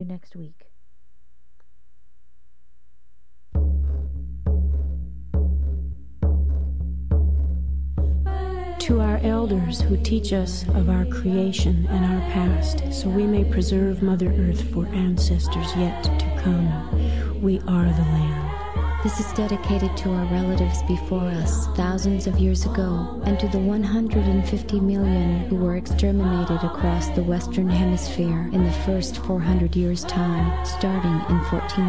next week. To our elders who teach us of our creation and our past, so we may preserve Mother Earth for ancestors yet to come, we are the land. This is dedicated to our relatives before us thousands of years ago, and to the 150 million who were exterminated across the Western Hemisphere in the first 400 years' time, starting in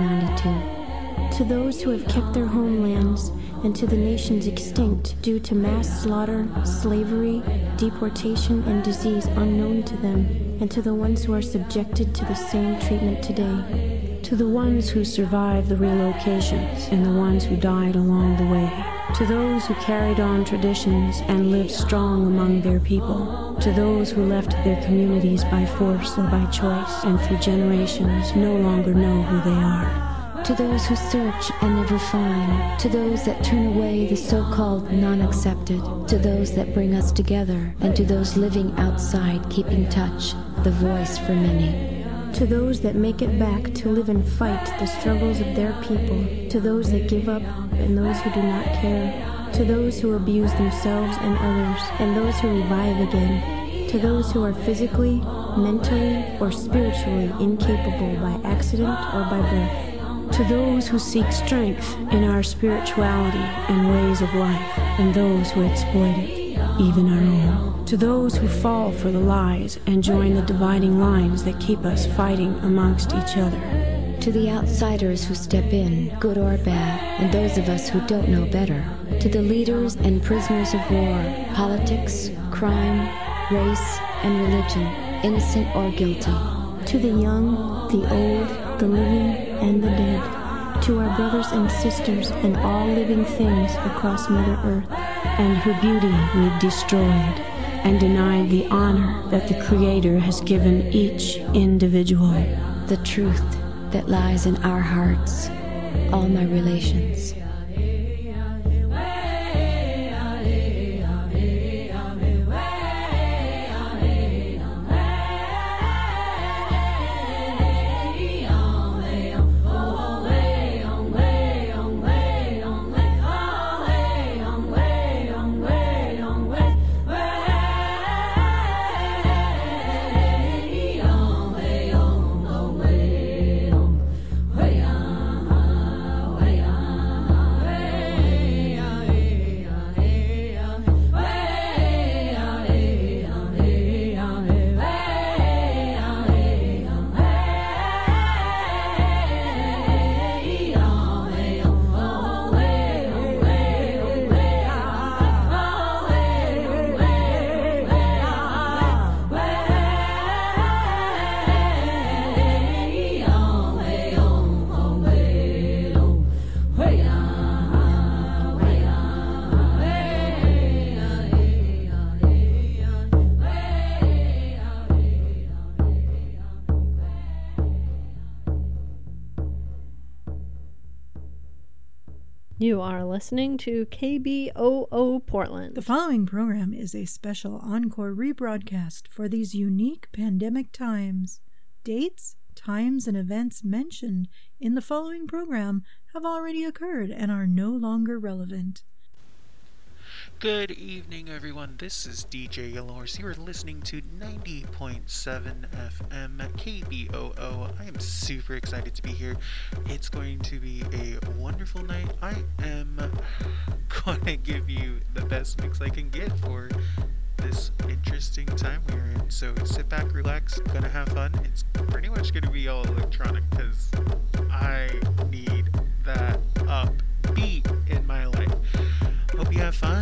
1492. To those who have kept their homelands, and to the nations extinct due to mass slaughter, slavery, deportation, and disease unknown to them, and to the ones who are subjected to the same treatment today. To the ones who survived the relocations and the ones who died along the way. To those who carried on traditions and lived strong among their people. To those who left their communities by force or by choice, and through generations no longer know who they are. To those who search and never find, to those that turn away the so-called non-accepted, to those that bring us together, and to those living outside keeping touch, the voice for many. To those that make it back to live and fight the struggles of their people, to those that give up and those who do not care, to those who abuse themselves and others, and those who revive again, to those who are physically, mentally, or spiritually incapable by accident or by birth. To those who seek strength in our spirituality and ways of life, and those who exploit it, even our own. To those who fall for the lies and join the dividing lines that keep us fighting amongst each other. To the outsiders who step in, good or bad, and those of us who don't know better. To the leaders and prisoners of war, politics, crime, race, and religion, innocent or guilty. To the young, the old, the living, and the dead, to our brothers and sisters and all living things across Mother Earth, and her beauty we've destroyed and denied the honor that the Creator has given each individual. The truth that lies in our hearts, all my relations. You are listening to KBOO Portland. The following program is a special encore rebroadcast for these unique pandemic times. Dates, times, and events mentioned in the following program have already occurred and are no longer relevant. Good evening, everyone. This is DJ Yellowhorse. You are listening to 90.7 FM KBOO. I am super excited to be here. It's going to be a wonderful night. I am going to give you the best mix I can get for this interesting time we're in. So sit back, relax, gonna have fun. It's pretty much gonna be all electronic because I need that upbeat in my life. Hope you have fun.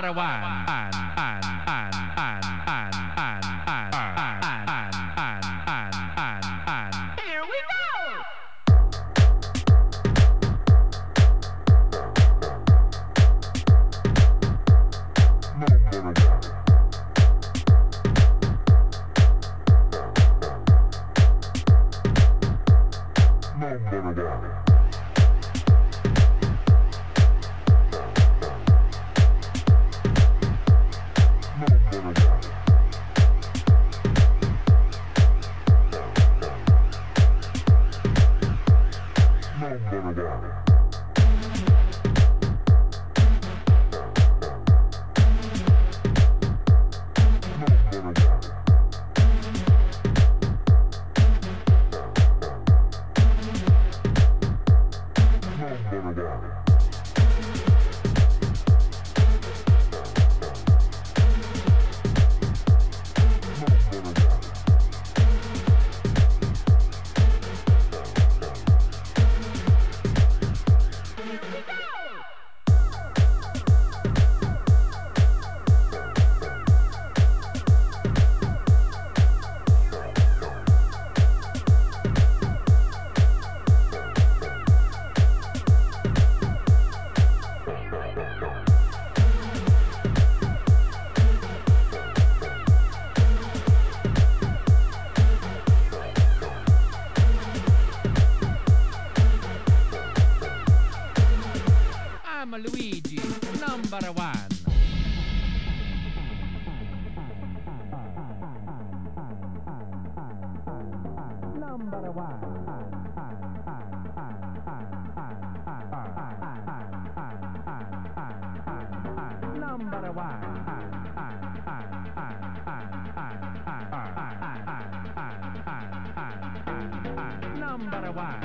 Number one. Here we go. Luigi, number one. Number one. Number one. Number one.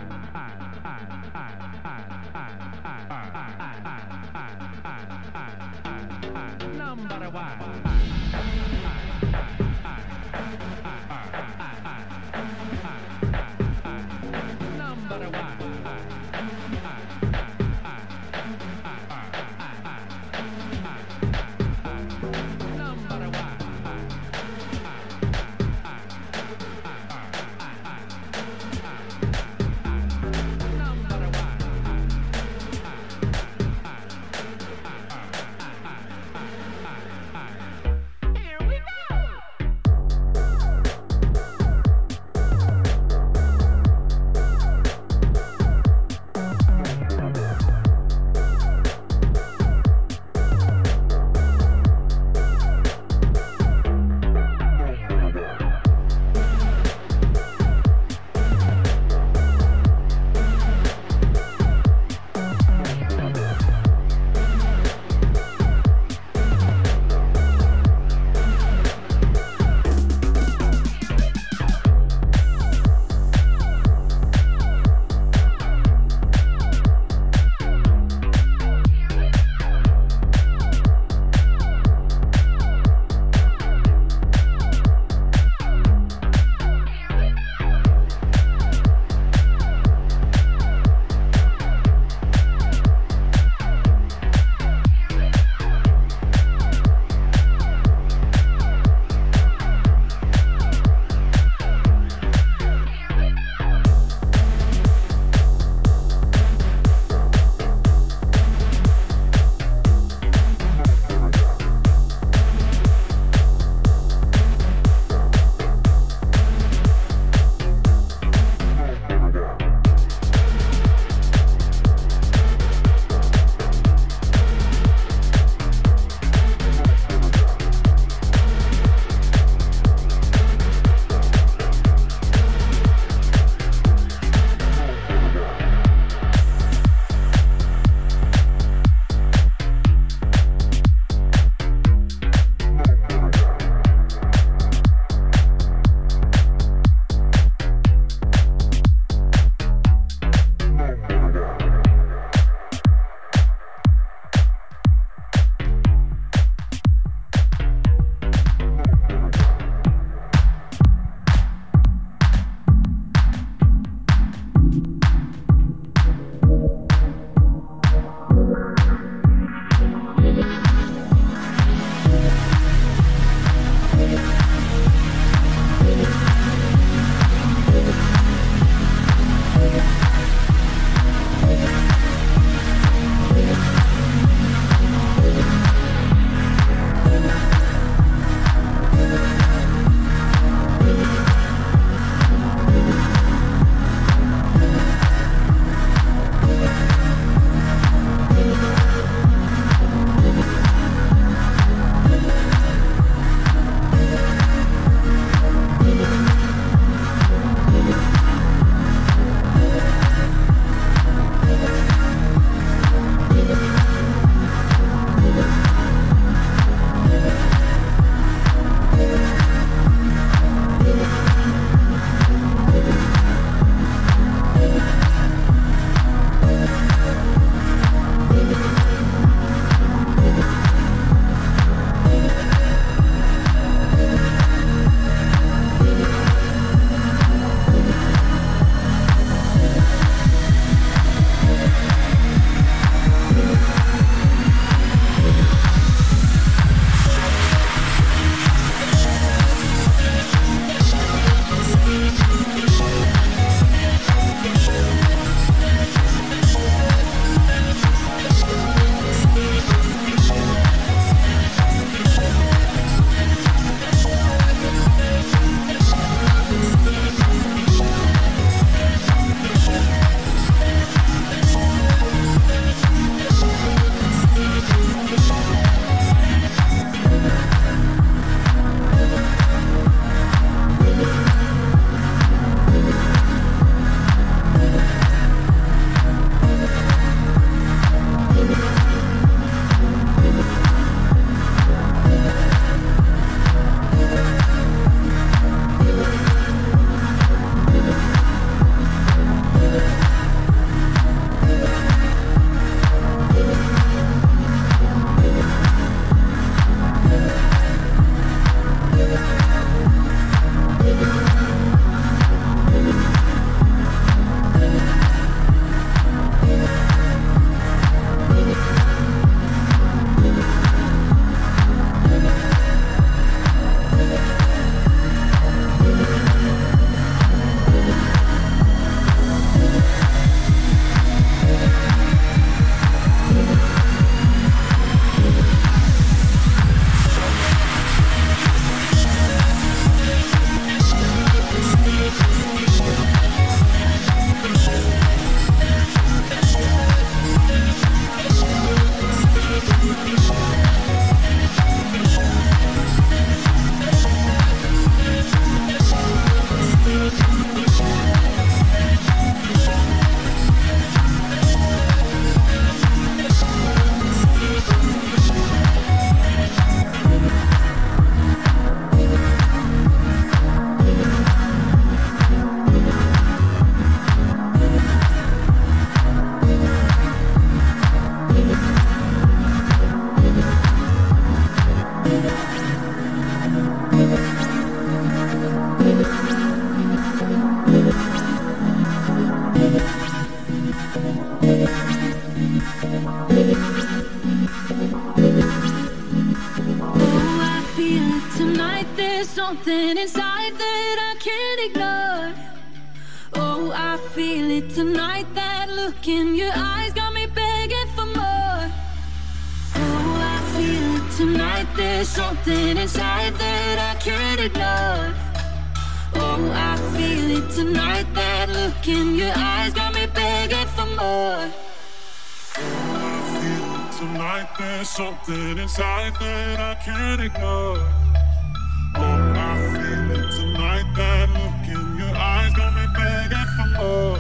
Number one. Number one. there's something inside that I can't ignore. Oh, I feel it tonight. That look in your eyes got me begging for more. Oh, I feel it tonight. There's something inside that I can't ignore. Oh, I feel it tonight. That look in your eyes got me begging for more. I feel it tonight. There's something inside that I can't ignore. Oh, I feel it tonight. That look in your eyes got me begging for more.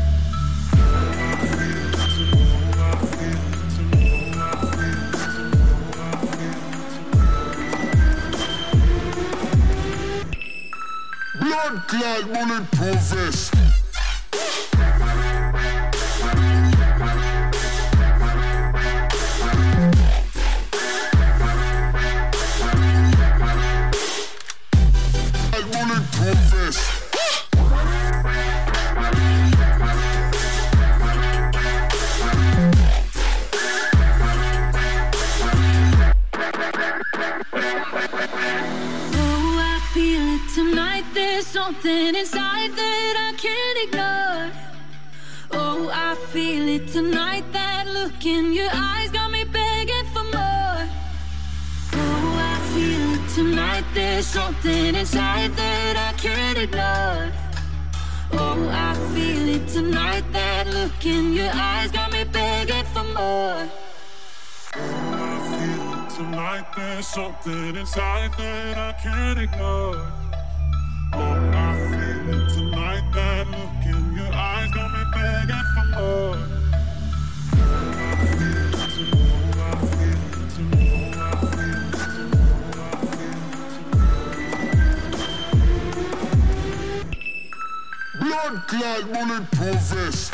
I feel it to know. I feel it to know. I feel it to know. I feel it to know. Blood clot bulletproof vest. Something inside that I can't ignore. Oh, I feel it tonight. That look in your eyes got me begging for more. Oh, I feel it tonight. There's something inside that I can't ignore. Oh, I feel it tonight. That look in your eyes got me begging for more. I feel it tonight. There's something inside that I can't ignore. Oh, I feel it tonight. That look in your eyes got me begging for more. I feel it to know. I feel it to know. I feel it to know. I feel it to know. Blood clot bulletproof vest.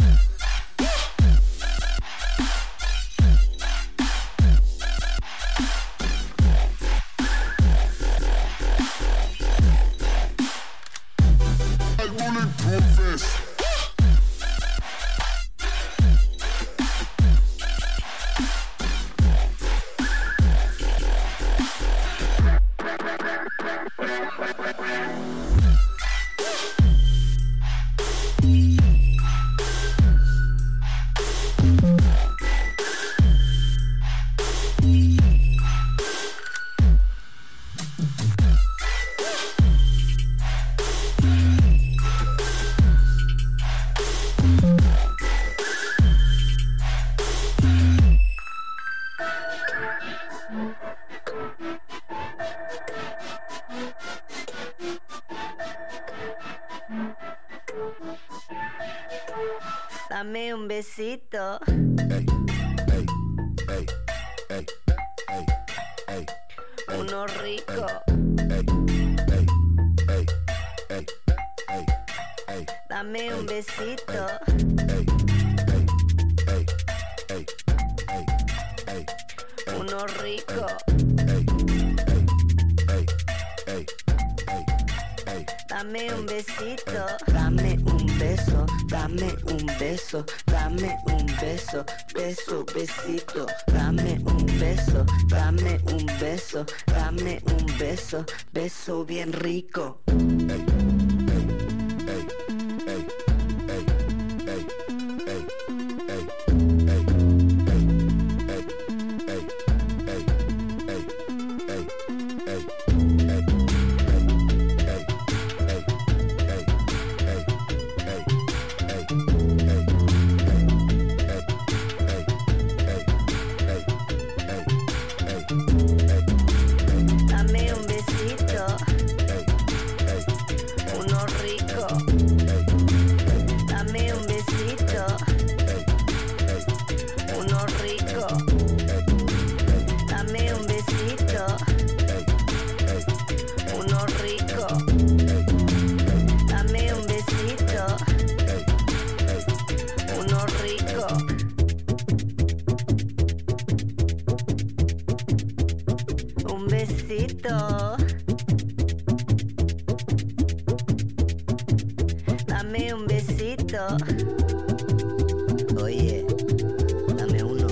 Dame un besito. Uno rico. Dame un besito. Uno rico. Dame un besito. Dame un beso. Dame un beso. Dame un beso. Beso, besito. Dame un beso. Dame un beso. Dame un beso. Beso bien rico. Dame un besito. Oye, dame uno.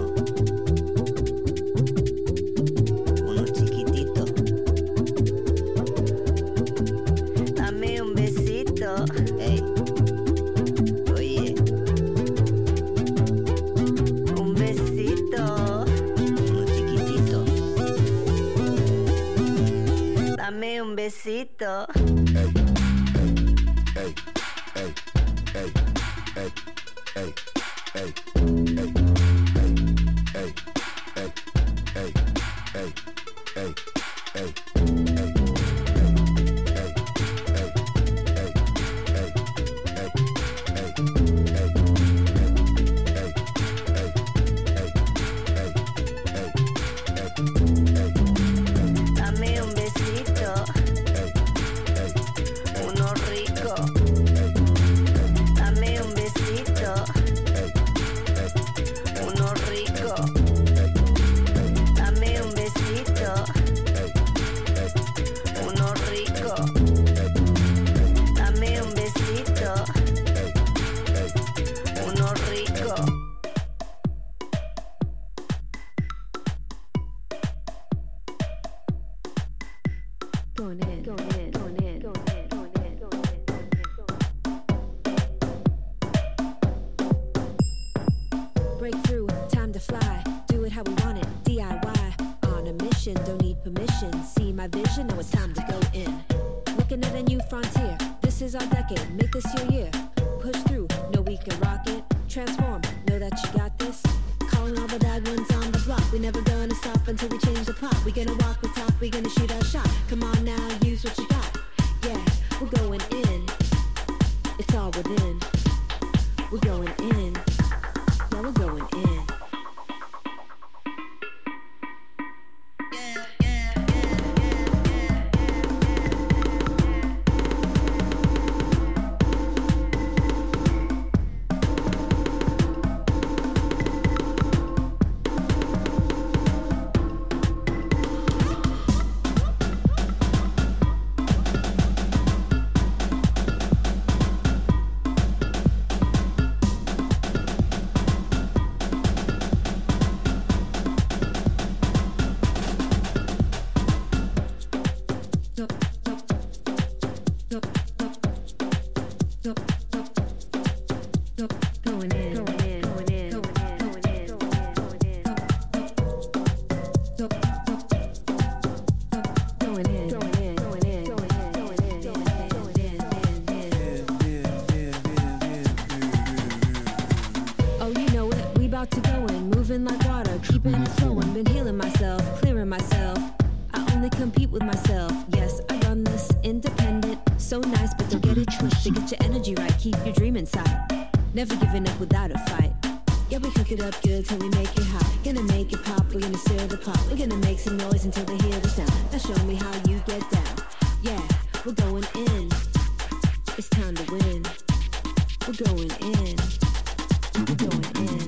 Uno chiquitito. Dame un besito. Dame un besito. Uno rico. Dame un besito. Uno rico. Dame un besito. Uno rico. Dame un besito. Uno rico. Going in, going in, going in, going in, going in, going in. Breakthrough, time to fly. Do it how we want it. DIY. On a mission, don't need permission. See my vision, now it's time to go in. Looking at a new frontier. This is our decade. Make this your year. Push through, know we can rock it. Transform, know that you got this. Calling all the bad ones on the block. We never gonna stop until we change the plot. We gonna walk the talk, we gonna shoot our shot. Come on now, use what you got. Yeah, we're going in. It's all within. We're going in. Yeah, we're going in. Going in, going in, going in, going in, going in, going in. Going in, going in, going in, going in, going in, going in. Oh, you know it, we about to go in, moving like water, keeping it flowing. Been healing myself, clearing myself. I only compete with myself. Yes, I run this independent. So nice, but don't get it twisted. Get your energy right, keep your dream inside. Never giving up without a fight. Yeah, we cook it up good till we make it hot. Gonna make it pop, we're gonna stir the pot. We're gonna make some noise until they hear the sound. Now show me how you get down. Yeah, we're going in. It's time to win. We're going in. We're going in.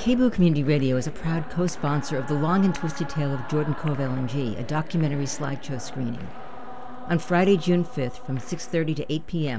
KBOO Community Radio is a proud co-sponsor of The Long and Twisted Tale of Jordan Cove LNG, a documentary slideshow screening. On Friday, June 5th from 6:30 to 8 p.m.,